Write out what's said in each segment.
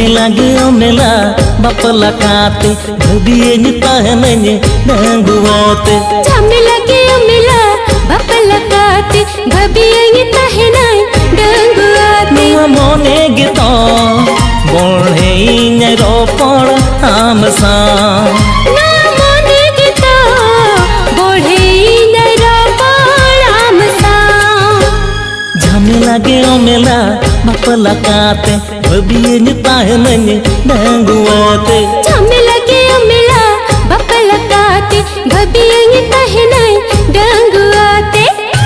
झमेला गे मेला बापला काते भबिए ताहनने डंगुआते झमेला गे मेला बापला काते भबिए ताहना डंगुआते मोने गे तो बोले इन रोपड़ आमसा ना मोने गे तो बोले इन रोपड़ आमसा झमेला गे मेला बापला काते भबिए ताहनने डंगुआते झमेला गे मेला बापला काते भबिए ताहना डंगुआते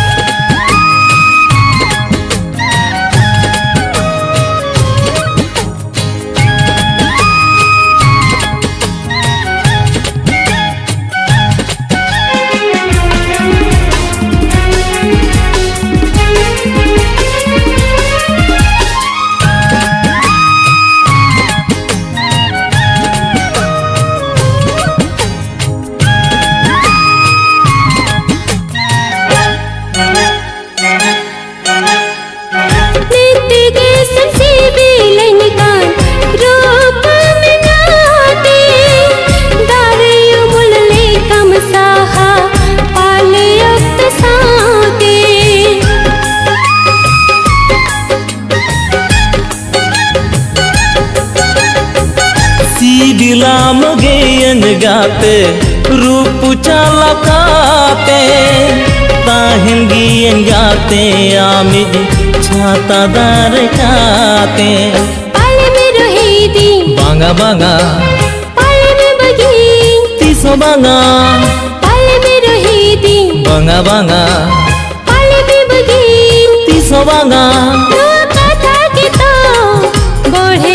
दिलाम गेयन गाते रूप चालकाते ताहिन गियन गाते आमिज छाता दार काते पाले में रही दी बांगा बांगा पाले में बगी तीसो बांगा पाले में रही दी बांगा बांगा पाले में बगी तीसो बांगा कथा के तो बढ़े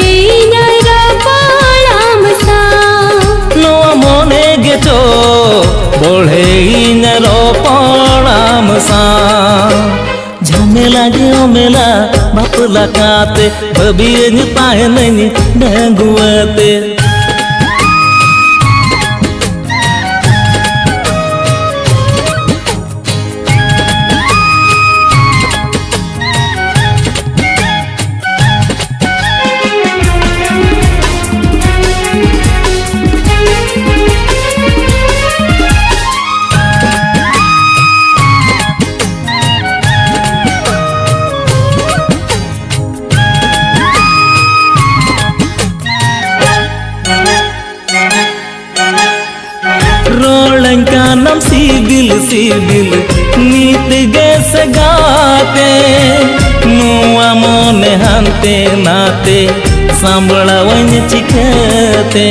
तो बोले इन रोपड़ाम सा झमेला गे मेला बापला काते भबिए ताहनने डंगुआते रोलंकानम सीबिल सीबिल नीत गैस गाते नुआ मोने हंते नाते सांबड़ा वन चिकते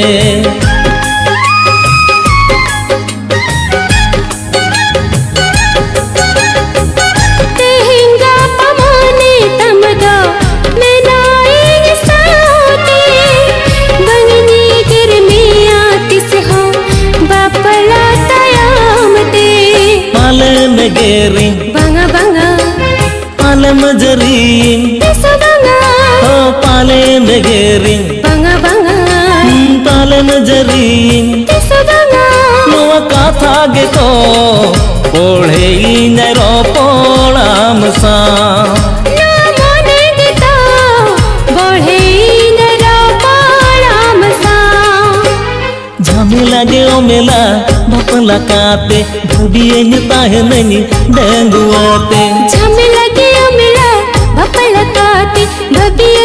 गेरी बंगा बंगा पाले मजरी तीसो बंगा ओ पाले गेरी बंगा बंगा पाले मजरी तीसो बंगा नुआ कथा गे तो बोले इन रोपड़ाम सा ना मोने गे तो बोले इन रोपड़ाम सा झमेला गे मेला बापला काते भबिए ताहनने डंगुआते झमेला गे मेला बापला काते भबिए